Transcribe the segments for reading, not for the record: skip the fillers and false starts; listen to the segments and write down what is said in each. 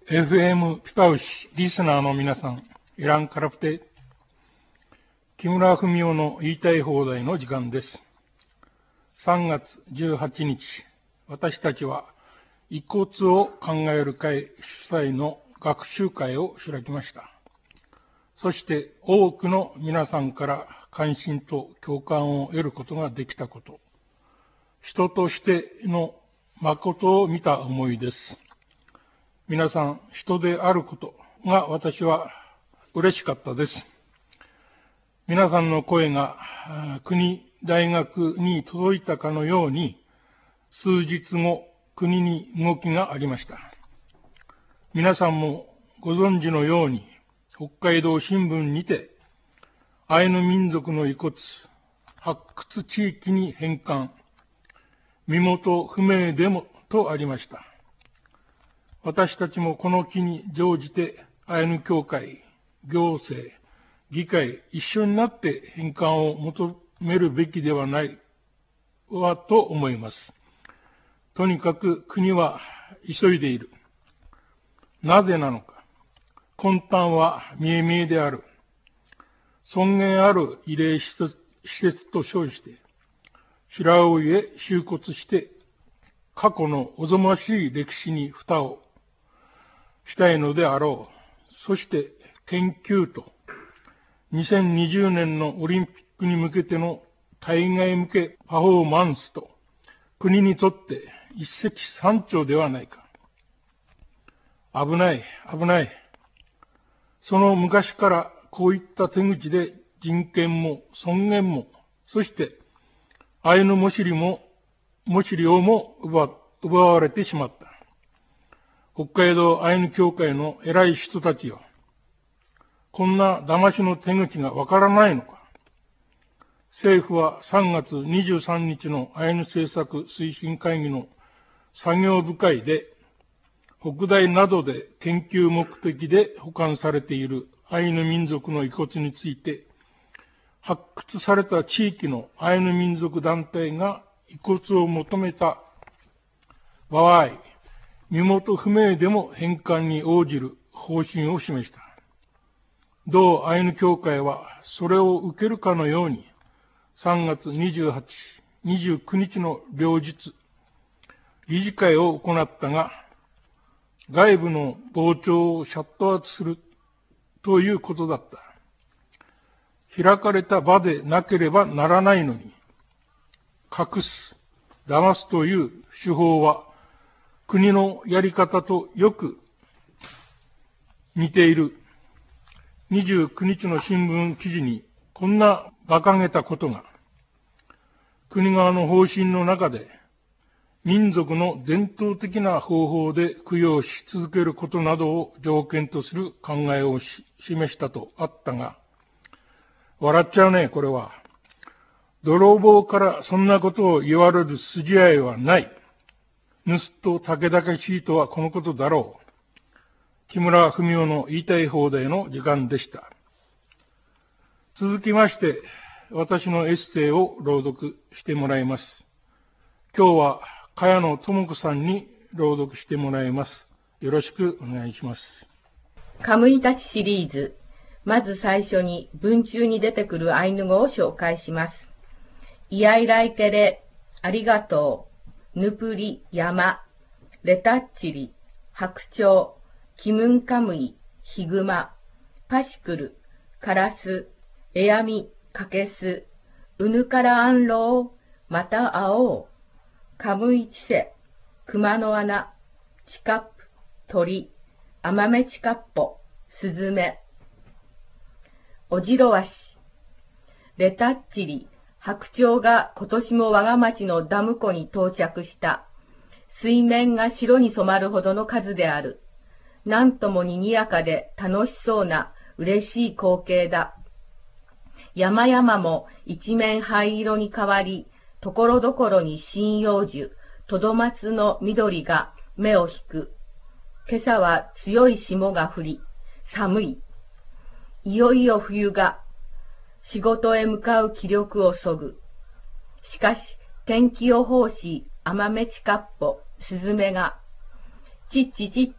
FM ピパウシリスナーの皆さん、イランカラプテ、木村文夫の言いたい放題の時間です。3月18日、私たちは遺骨を考える会主催の学習会を開きました。そして多くの皆さんから関心と共感を得ることができたこと、人としての誠を見た思いです。皆さん、人であることが私は嬉しかったです。皆さんの声が国、大学に届いたかのように、数日後、国に動きがありました。皆さんもご存知のように、北海道新聞にて、アイヌ民族の遺骨、発掘地域に返還、身元不明でもとありました。私たちもこの機に乗じて、アイヌ協会、行政、議会、一緒になって返還を求めるべきではないわと思います。とにかく国は急いでいる。なぜなのか。根端は見え見えである。尊厳ある慰霊施設と称して、白老へ収骨して、過去のおぞましい歴史に蓋をしたいのであろう。そして研究と2020年のオリンピックに向けての対外向けパフォーマンスと国にとって一石三鳥ではないか。危ない、危ない。その昔からこういった手口で人権も尊厳も、そしてアイヌモシリオも奪われてしまった。北海道アイヌ協会の偉い人たちよ。こんな騙しの手口がわからないのか。政府は3月23日のアイヌ政策推進会議の作業部会で、北大などで研究目的で保管されているアイヌ民族の遺骨について、発掘された地域のアイヌ民族団体が遺骨を求めた場合、身元不明でも返還に応じる方針を示した。同アイヌ協会はそれを受けるかのように、3月28、29日の両日、理事会を行ったが、外部の傍聴をシャットアウトするということだった。開かれた場でなければならないのに、隠す、騙すという手法は、国のやり方とよく似ている。29日の新聞記事にこんな馬鹿げたことが、国側の方針の中で民族の伝統的な方法で供養し続けることなどを条件とする考えを示したとあったが、笑っちゃうね、これは。泥棒からそんなことを言われる筋合いはない。盗人武々しいとはこのことだろう。木村文夫の言いたい放題の時間でした。続きまして、私のエッセイを朗読してもらいます。今日は茅野智子さんに朗読してもらいます。よろしくお願いします。 カムイタチシリーズ。まず最初に文中に出てくるアイヌ語を紹介します。イヤイライケレ、ありがとう、ヌプリ、山、レタッチリ、白鳥、キムンカムイ、ヒグマ、パシクル、カラス、エヤミ、カケス、ウヌカラアンロウ、また会おう、カムイチセ、クマの穴、チカップ、鳥、アマメチカッポ、スズメ、オジロワシ、レタッチリ、白鳥が今年も我が町のダム湖に到着した。水面が白に染まるほどの数である。なんとも賑やかで楽しそうな嬉しい光景だ。山々も一面灰色に変わり、ところどころに針葉樹、トドマツの緑が目を引く。今朝は強い霜が降り、寒い。いよいよ冬が、仕事へ向かう気力をそぐ。しかし、天気予報士、アマメチカッポ、スズメが、ちっちちっち、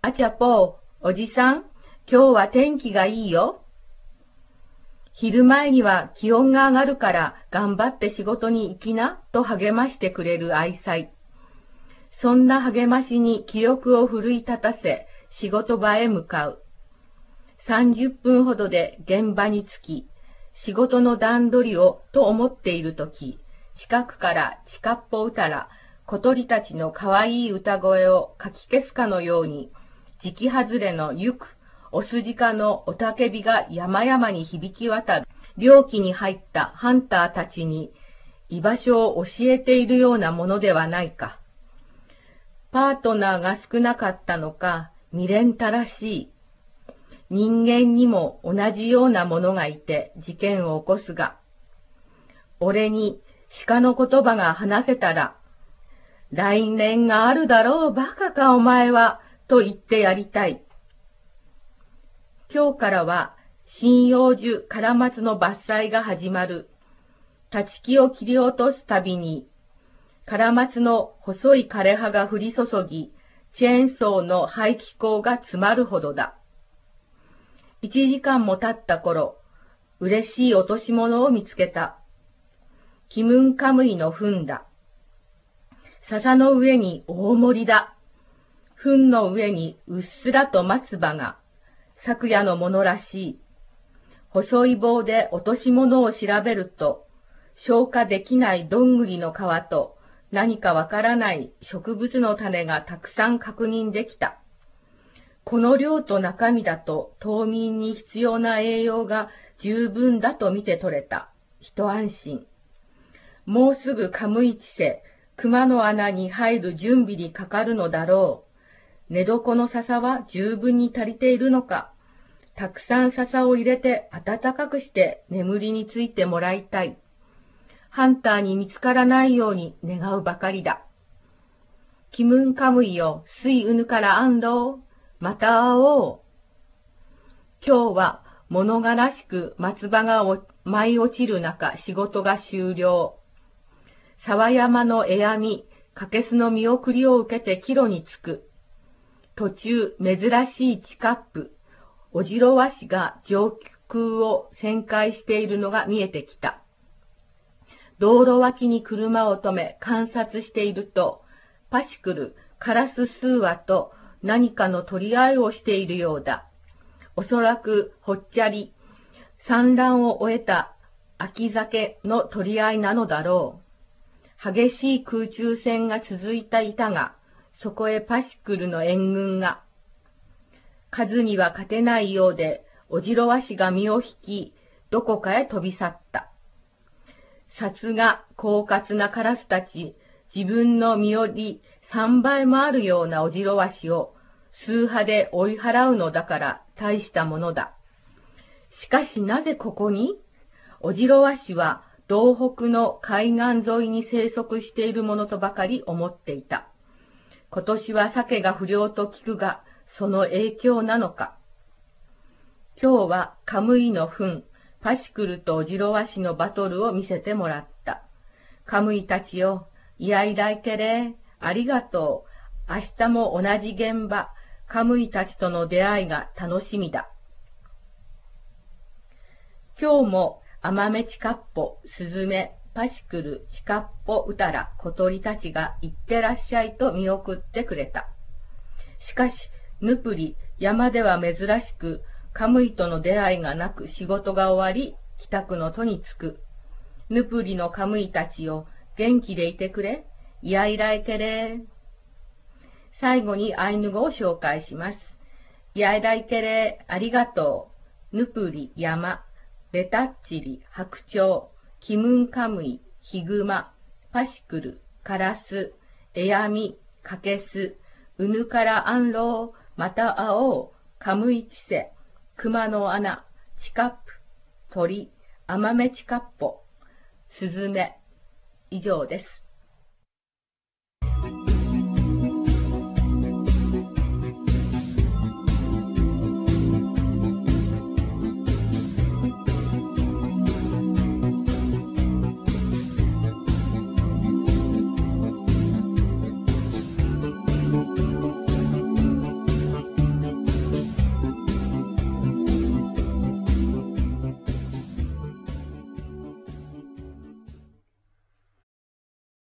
あちゃぽー、おじさん、今日は天気がいいよ。昼前には気温が上がるから頑張って仕事に行きなと励ましてくれる愛妻。そんな励ましに気力を奮い立たせ仕事場へ向かう。30分ほどで現場に着き、仕事の段取りをと思っているとき、近くからちかっぽ歌ら小鳥たちのかわいい歌声をかき消すかのように、時期外れのゆくお筋かのおたけびが山々に響き渡る。猟期に入ったハンターたちに居場所を教えているようなものではないか。パートナーが少なかったのか、未練たらしい。人間にも同じようなものがいて事件を起こすが、俺に鹿の言葉が話せたら、来年があるだろう、バカかお前は、と言ってやりたい。今日からは針葉樹カラマツの伐採が始まる。立ち木を切り落とすたびに、カラマツの細い枯れ葉が降り注ぎ、チェーンソーの排気口が詰まるほどだ。1時間も経った頃、嬉しい落とし物を見つけた。キムンカムイの糞だ。笹の上に大森だ。糞の上にうっすらと松葉が。昨夜のものらしい。細い棒で落とし物を調べると、消化できないどんぐりの皮と何かわからない植物の種がたくさん確認できた。この量と中身だと島民に必要な栄養が十分だと見て取れた。一安心。もうすぐカムイチセ、熊の穴に入る準備にかかるのだろう。寝床の笹は十分に足りているのか。たくさん笹を入れて暖かくして眠りについてもらいたい。ハンターに見つからないように願うばかりだ。キムンカムイよ、水うぬから安藤。また会おう。今日は物悲しく松葉が舞い落ちる中仕事が終了。沢山の枝網、カケスの見送りを受けて帰路に着く。途中、珍しいチカップ、オジロワシが上空を旋回しているのが見えてきた。道路脇に車を止め観察していると、パシクル、カラス数羽と何かの取り合いをしているようだ。おそらくほっちゃり、産卵を終えた秋酒の取り合いなのだろう。激しい空中戦が続いた板が、そこへパシクルの援軍が。数には勝てないようで、オジロワシが身を引き、どこかへ飛び去った。さすが狡猾なカラスたち、自分の身より3倍もあるようなオジロワシを数羽で追い払うのだから大したものだ。しかしなぜここに？オジロワシは道北の海岸沿いに生息しているものとばかり思っていた。今年は鮭が不良と聞くが、その影響なのか。今日はカムイの糞、パシクルとオジロワシのバトルを見せてもらった。カムイたちよ、いやいらいけれ、ありがとう。明日も同じ現場、カムイたちとの出会いが楽しみだ。今日もアマメチカッポ、スズメ、パシクル、チカッポ、ウタラ、小鳥たちが行ってらっしゃいと見送ってくれた。しかし、ヌプリ、山では珍しく、カムイとの出会いがなく仕事が終わり、帰宅の途に着く。ヌプリのカムイたちよ、元気でいてくれ。いやいらいけれ。最後にアイヌ語を紹介します。いやいらいけれ、ありがとう。ヌプリ、山。レタッチリ、白鳥。キムンカムイ、ヒグマ。パシクル、カラス。エヤミ、カケス。ウヌカラアンロー、また会おう。カムイチセ。熊の穴、チカップ、鳥、アマメチカッポ、スズメ。以上です。